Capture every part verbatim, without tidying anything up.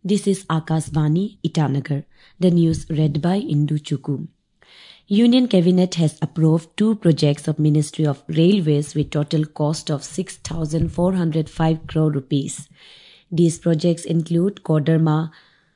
This is Akashvani, Itanagar. The news read by Indu Chukku. Union Cabinet has approved two projects of Ministry of Railways with total cost of six thousand four hundred five crore rupees. These projects include Koderma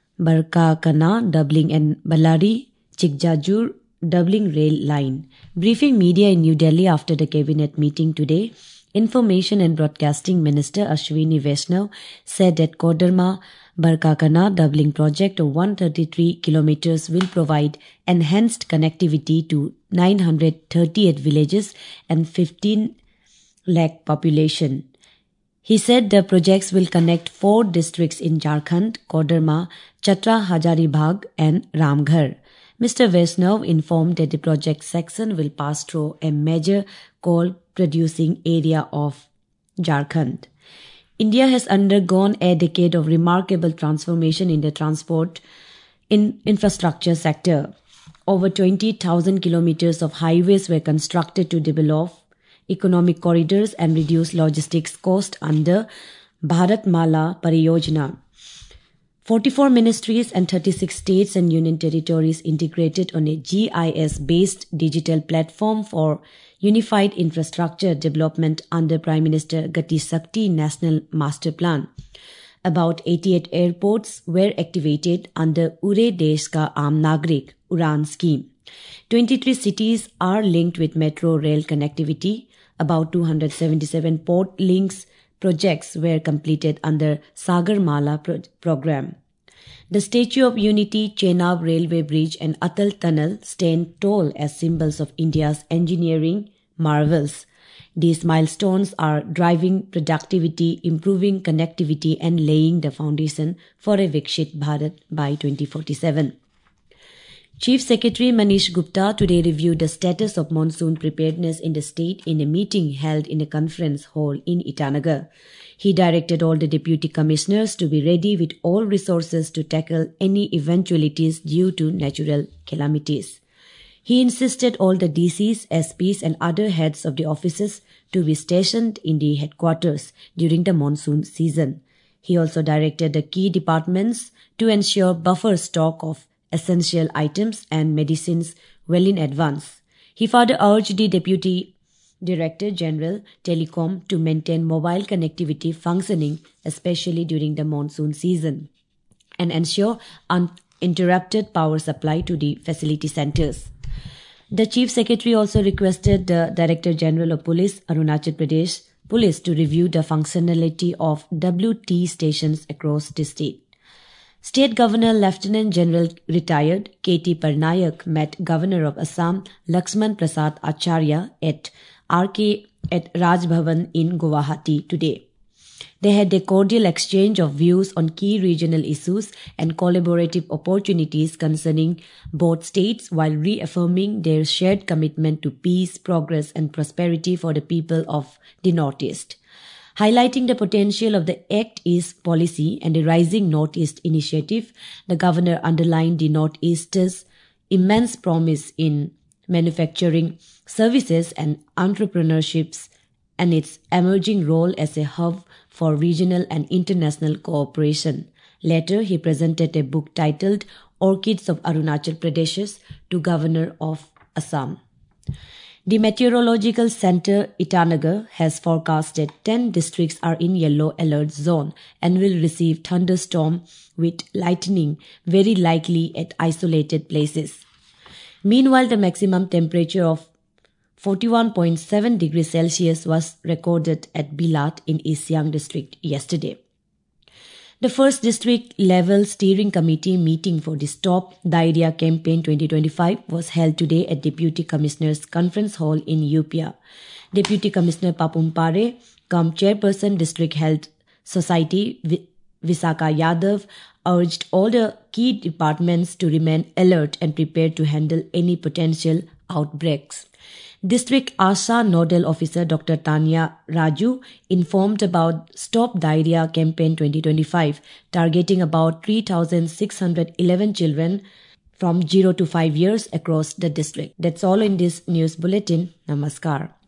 Barkakana doubling and Ballari Chikjajur doubling rail line. Briefing media in New Delhi after the cabinet meeting today, Information and Broadcasting Minister Ashwini Vaishnaw said that Koderma Barkakana doubling project of one hundred thirty-three kilometers will provide enhanced connectivity to nine hundred thirty-eight villages and fifteen lakh population. He said the projects will connect four districts in Jharkhand, Koderma, Chatra Hazaribagh and Ramgarh. Mister Vaishnaw informed that the project section will pass through a major coal-producing area of Jharkhand. India has undergone a decade of remarkable transformation in the transport in infrastructure sector. Over twenty thousand kilometers of highways were constructed to develop economic corridors and reduce logistics cost under Bharatmala Pariyojana. forty-four ministries and thirty-six states and union territories integrated on a G I S-based digital platform for unified infrastructure development under Prime Minister Gati Shakti National Master Plan. About eighty-eight airports were activated under Ure Desh Ka Aam Nagrik Udan scheme. twenty-three cities are linked with metro rail connectivity. About two hundred seventy-seven port links projects were completed under Sagarmala pro- program. The Statue of Unity, Chenab Railway Bridge and Atal Tunnel stand tall as symbols of India's engineering marvels. These milestones are driving productivity, improving connectivity and laying the foundation for a Vikshit Bharat by twenty forty-seven. Chief Secretary Manish Gupta today reviewed the status of monsoon preparedness in the state in a meeting held in a conference hall in Itanagar. He directed all the deputy commissioners to be ready with all resources to tackle any eventualities due to natural calamities. He insisted all the D Cs, S Ps and other heads of the offices to be stationed in the headquarters during the monsoon season. He also directed the key departments to ensure buffer stock of essential items and medicines well in advance. He further urged the Deputy Director General Telecom to maintain mobile connectivity functioning, especially during the monsoon season, and ensure uninterrupted power supply to the facility centers. The Chief Secretary also requested the Director General of Police, Arunachal Pradesh Police, to review the functionality of W T stations across the state. State Governor Lieutenant General retired K T Parnayak met Governor of Assam Laxman Prasad Acharya at R K at Raj Bhavan in Guwahati today. They had a cordial exchange of views on key regional issues and collaborative opportunities concerning both states while reaffirming their shared commitment to peace, progress and prosperity for the people of the Northeast. Highlighting the potential of the Act East policy and the Rising Northeast initiative, the governor underlined the Northeast's immense promise in manufacturing, services and entrepreneurships and its emerging role as a hub for regional and international cooperation. Later, he presented a book titled Orchids of Arunachal Pradesh to Governor of Assam. The Meteorological Center Itanagar has forecasted ten districts are in yellow alert zone and will receive thunderstorm with lightning very likely at isolated places. Meanwhile, the maximum temperature of forty-one point seven degrees Celsius was recorded at Bilat in East Siang district yesterday. The first district-level steering committee meeting for the Stop Diarrhea Campaign twenty twenty-five was held today at Deputy Commissioner's Conference Hall in U P A. Deputy Commissioner Papum Pare, cum Chairperson District Health Society Visakha Yadav, urged all the key departments to remain alert and prepared to handle any potential outbreaks. District ASHA Nodal Officer Doctor Tanya Raju informed about Stop Diarrhea Campaign twenty twenty-five, targeting about three thousand six hundred eleven children from zero to five years across the district. That's all in this news bulletin. Namaskar.